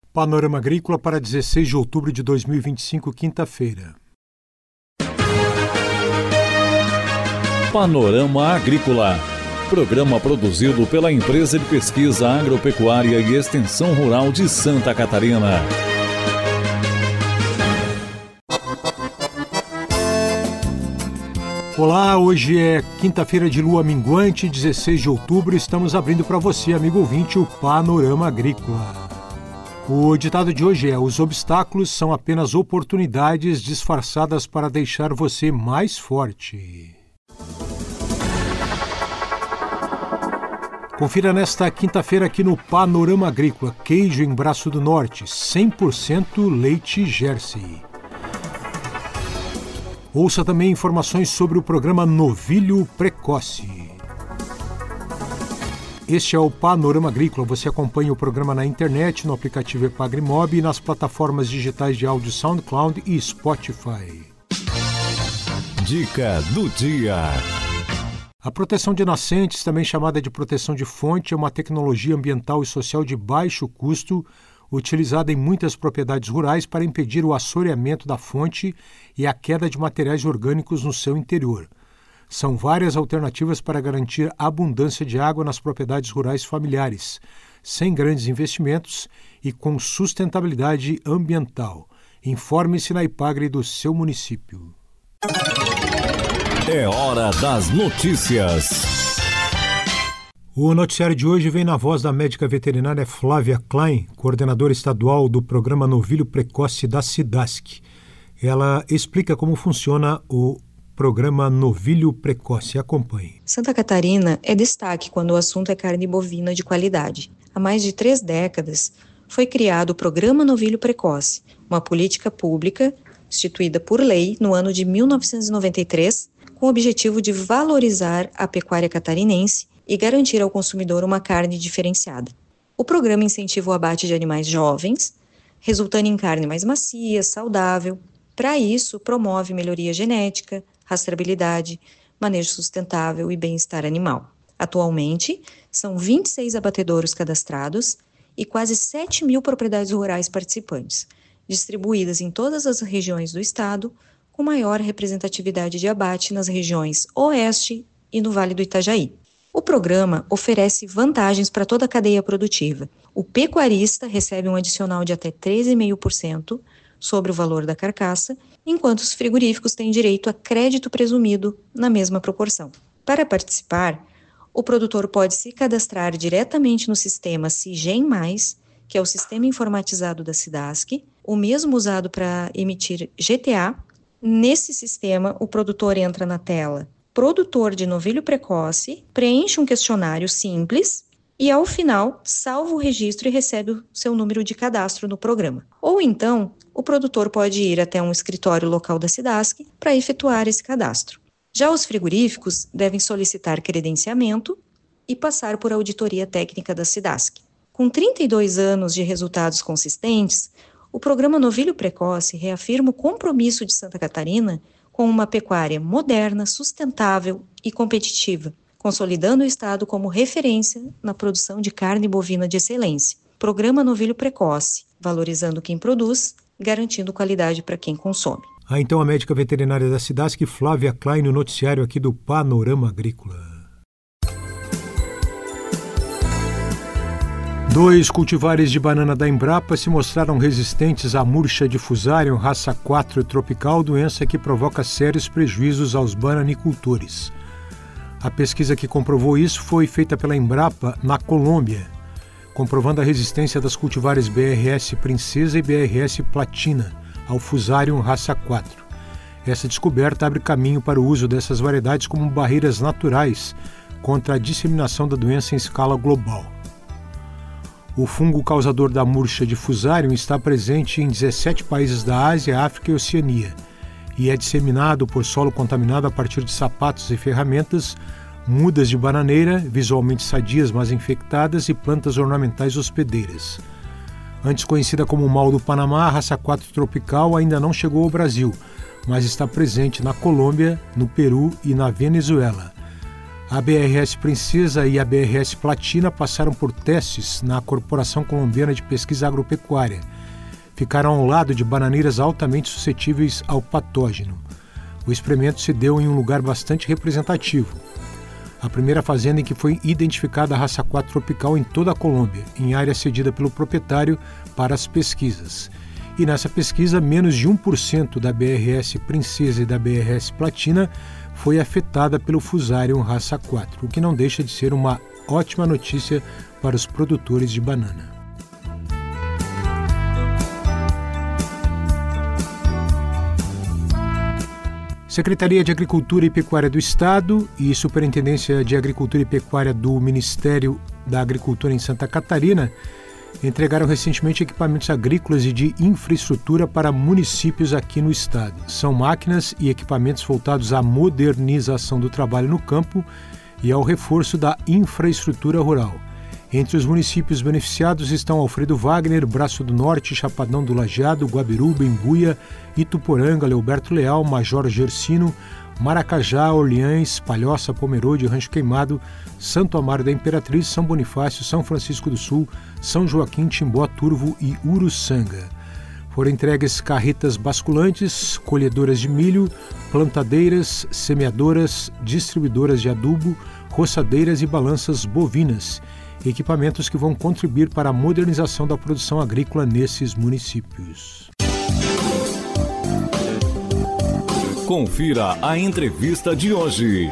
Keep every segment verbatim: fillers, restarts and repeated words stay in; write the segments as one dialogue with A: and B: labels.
A: Panorama Agrícola para dezesseis de outubro de dois mil e vinte e cinco, quinta-feira.
B: Panorama Agrícola, programa produzido pela Empresa de Pesquisa Agropecuária e Extensão Rural de Santa Catarina.
A: Olá, hoje é quinta-feira de lua minguante, dezesseis de outubro, estamos abrindo para você, amigo ouvinte, o Panorama Agrícola. O ditado de hoje é: os obstáculos são apenas oportunidades disfarçadas para deixar você mais forte. Confira nesta quinta-feira aqui no Panorama Agrícola: queijo em Braço do Norte, cem por cento leite Jersey. Ouça também informações sobre o programa Novilho Precoce. Este é o Panorama Agrícola. Você acompanha o programa na internet, no aplicativo Epagrimob e nas plataformas digitais de áudio SoundCloud e Spotify.
B: Dica do dia.
A: A proteção de nascentes, também chamada de proteção de fonte, é uma tecnologia ambiental e social de baixo custo, utilizada em muitas propriedades rurais para impedir o assoreamento da fonte e a queda de materiais orgânicos no seu interior. São várias alternativas para garantir abundância de água nas propriedades rurais familiares, sem grandes investimentos e com sustentabilidade ambiental. Informe-se na Ipagre do seu município.
B: É hora das notícias.
A: O noticiário de hoje vem na voz da médica veterinária Flávia Klein, coordenadora estadual do programa Novilho Precoce da SIDASC. Ela explica como funciona o programa Novilho Precoce. Acompanhe.
C: Santa Catarina é destaque quando o assunto é carne bovina de qualidade. Há mais de três décadas foi criado o programa Novilho Precoce, uma política pública instituída por lei no ano de mil novecentos e noventa e três, com o objetivo de valorizar a pecuária catarinense e garantir ao consumidor uma carne diferenciada. O programa incentiva o abate de animais jovens, resultando em carne mais macia, saudável. Para isso, promove melhoria genética, rastreabilidade, manejo sustentável e bem-estar animal. Atualmente, são vinte e seis abatedouros cadastrados e quase sete mil propriedades rurais participantes, distribuídas em todas as regiões do estado, com maior representatividade de abate nas regiões Oeste e no Vale do Itajaí. O programa oferece vantagens para toda a cadeia produtiva. O pecuarista recebe um adicional de até treze vírgula cinco por cento sobre o valor da carcaça, enquanto os frigoríficos têm direito a crédito presumido na mesma proporção. Para participar, o produtor pode se cadastrar diretamente no sistema Cigem mais, que é o sistema informatizado da SIDASC, o mesmo usado para emitir G T A. Nesse sistema, o produtor entra na tela Produtor de Novilho Precoce, preenche um questionário simples e, ao final, salva o registro e recebe o seu número de cadastro no programa. Ou então, o produtor pode ir até um escritório local da SIDASC para efetuar esse cadastro. Já os frigoríficos devem solicitar credenciamento e passar por auditoria técnica da SIDASC. Com trinta e dois anos de resultados consistentes, o programa Novilho Precoce reafirma o compromisso de Santa Catarina com uma pecuária moderna, sustentável e competitiva, consolidando o estado como referência na produção de carne bovina de excelência. Programa Novilho Precoce, valorizando quem produz, garantindo qualidade para quem consome.
A: Ah, então a médica veterinária da SIDASC, Flávia Klein, no noticiário aqui do Panorama Agrícola. Dois cultivares de banana da Embrapa se mostraram resistentes à murcha de Fusarium raça quatro tropical, doença que provoca sérios prejuízos aos bananicultores. A pesquisa que comprovou isso foi feita pela Embrapa na Colômbia, comprovando a resistência das cultivares B R S Princesa e B R S Platina ao Fusarium raça quatro. Essa descoberta abre caminho para o uso dessas variedades como barreiras naturais contra a disseminação da doença em escala global. O fungo causador da murcha de Fusarium está presente em dezessete países da Ásia, África e Oceania e é disseminado por solo contaminado a partir de sapatos e ferramentas, mudas de bananeira, visualmente sadias mas infectadas, e plantas ornamentais hospedeiras. Antes conhecida como mal do Panamá, a raça quatro tropical ainda não chegou ao Brasil, mas está presente na Colômbia, no Peru e na Venezuela. A B R S Princesa e a B R S Platina passaram por testes na Corporação Colombiana de Pesquisa Agropecuária. Ficaram ao lado de bananeiras altamente suscetíveis ao patógeno. O experimento se deu em um lugar bastante representativo. A primeira fazenda em que foi identificada a raça quatro tropical em toda a Colômbia, em área cedida pelo proprietário para as pesquisas. E nessa pesquisa, menos de um por cento da B R S Princesa e da B R S Platina foi afetada pelo Fusarium raça quatro, o que não deixa de ser uma ótima notícia para os produtores de banana. Secretaria de Agricultura e Pecuária do Estado e Superintendência de Agricultura e Pecuária do Ministério da Agricultura em Santa Catarina entregaram recentemente equipamentos agrícolas e de infraestrutura para municípios aqui no estado. São máquinas e equipamentos voltados à modernização do trabalho no campo e ao reforço da infraestrutura rural. Entre os municípios beneficiados estão Alfredo Wagner, Braço do Norte, Chapadão do Lajeado, Guabiruba, Embuia, Ituporanga, Leoberto Leal, Major Gersino, Maracajá, Orleans, Palhoça, Pomerode, Rancho Queimado, Santo Amaro da Imperatriz, São Bonifácio, São Francisco do Sul, São Joaquim, Timbó, Turvo e Uruçanga. Foram entregues carretas basculantes, colhedoras de milho, plantadeiras, semeadoras, distribuidoras de adubo, roçadeiras e balanças bovinas, equipamentos que vão contribuir para a modernização da produção agrícola nesses municípios.
B: Confira a entrevista de hoje.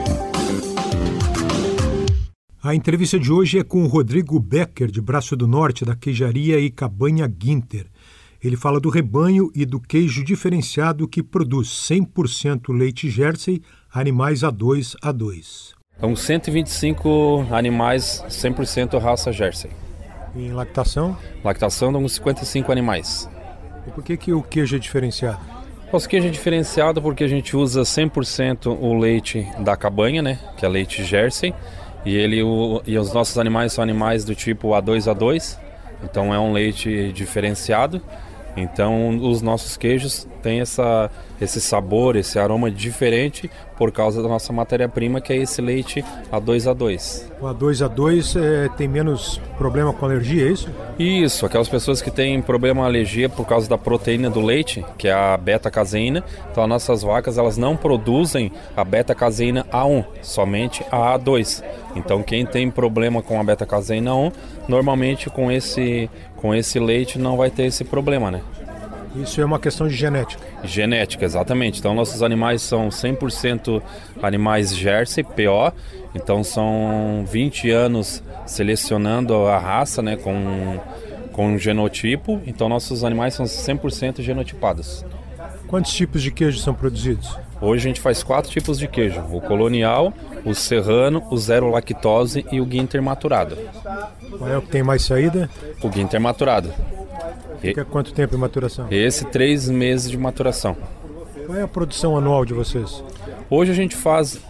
A: A entrevista de hoje é com o Rodrigo Becker, de Braço do Norte, da queijaria e cabanha Ginter. Ele fala do rebanho e do queijo diferenciado que produz cem por cento leite Jersey, animais A dois A dois.
D: São cento e vinte e cinco animais, cem por cento raça Jersey.
A: Em lactação?
D: Lactação dão cinquenta e cinco animais.
A: E por que, que o queijo é diferenciado?
D: O queijo é diferenciado porque a gente usa cem por cento o leite da cabanha, né, que é leite Jersey, e, ele, o, e os nossos animais são animais do tipo A dois A dois, então é um leite diferenciado. Então os nossos queijos têm essa, esse sabor, esse aroma diferente por causa da nossa matéria-prima, que é esse leite A dois A dois.
A: O A dois A dois é, tem menos problema com alergia, é isso?
D: Isso, aquelas pessoas que têm problema com alergia por causa da proteína do leite, que é a beta-caseína. Então as nossas vacas elas não produzem a beta-caseína A um, somente a A dois. Então quem tem problema com a beta-caseína A um, normalmente com esse, com esse leite não vai ter esse problema, né?
A: Isso é uma questão de genética.
D: Genética, exatamente. Então nossos animais são cem por cento animais Jersey, P O. Então são vinte anos selecionando a raça, né, com, com um genotipo. Então nossos animais são cem por cento genotipados.
A: Quantos tipos de queijo são produzidos?
D: Hoje a gente faz quatro tipos de queijo. O colonial, o serrano, o zero lactose e o Ginter maturado.
A: Qual é o que tem mais saída?
D: O Ginter maturado.
A: Fica quanto tempo em maturação?
D: Esse, três meses de maturação.
A: Qual é a produção anual de vocês?
D: Hoje a gente faz uh,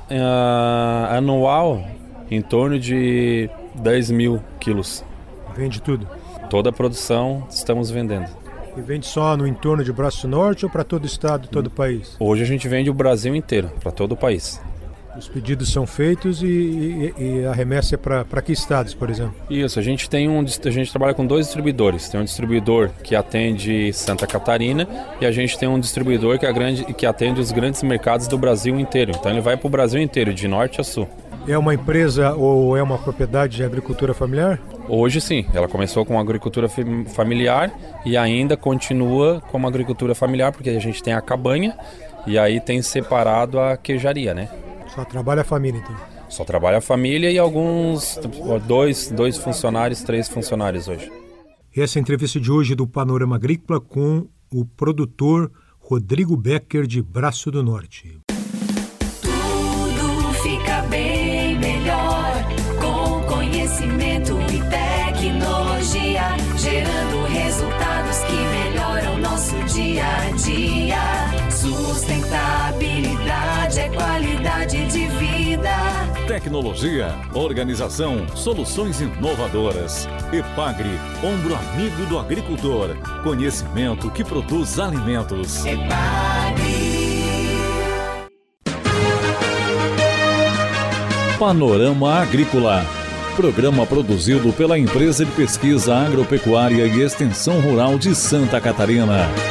D: anual em torno de dez mil quilos.
A: Vende tudo?
D: Toda a produção estamos vendendo.
A: E vende só no entorno de Braço Norte ou para todo o estado, todo o país?
D: Hoje a gente vende o Brasil inteiro, para todo o país.
A: Os pedidos são feitos e, e, e a remessa é para que estados, por exemplo?
D: Isso, a gente tem um, a gente trabalha com dois distribuidores. Tem um distribuidor que atende Santa Catarina e a gente tem um distribuidor que, é grande, que atende os grandes mercados do Brasil inteiro. Então ele vai para o Brasil inteiro, de norte a sul.
A: É uma empresa ou é uma propriedade de agricultura familiar?
D: Hoje sim, ela começou com agricultura familiar e ainda continua como agricultura familiar, porque a gente tem a cabanha e aí tem separado a queijaria, né?
A: Só trabalha a família, então?
D: Só trabalha a família e alguns, dois, dois funcionários, três funcionários hoje.
A: Essa é a entrevista de hoje do Panorama Agrícola com o produtor Rodrigo Becker, de Braço do Norte.
E: Tudo fica bem melhor com conhecimento e tecnologia, gerando resultados que melhoram nosso dia a dia. Sustentabilidade é qualidade de vida.
B: Tecnologia, organização, soluções inovadoras. Epagre, ombro amigo do agricultor. Conhecimento que produz alimentos.
E: Epagre.
B: Panorama Agrícola. Programa produzido pela Empresa de Pesquisa Agropecuária e Extensão Rural de Santa Catarina.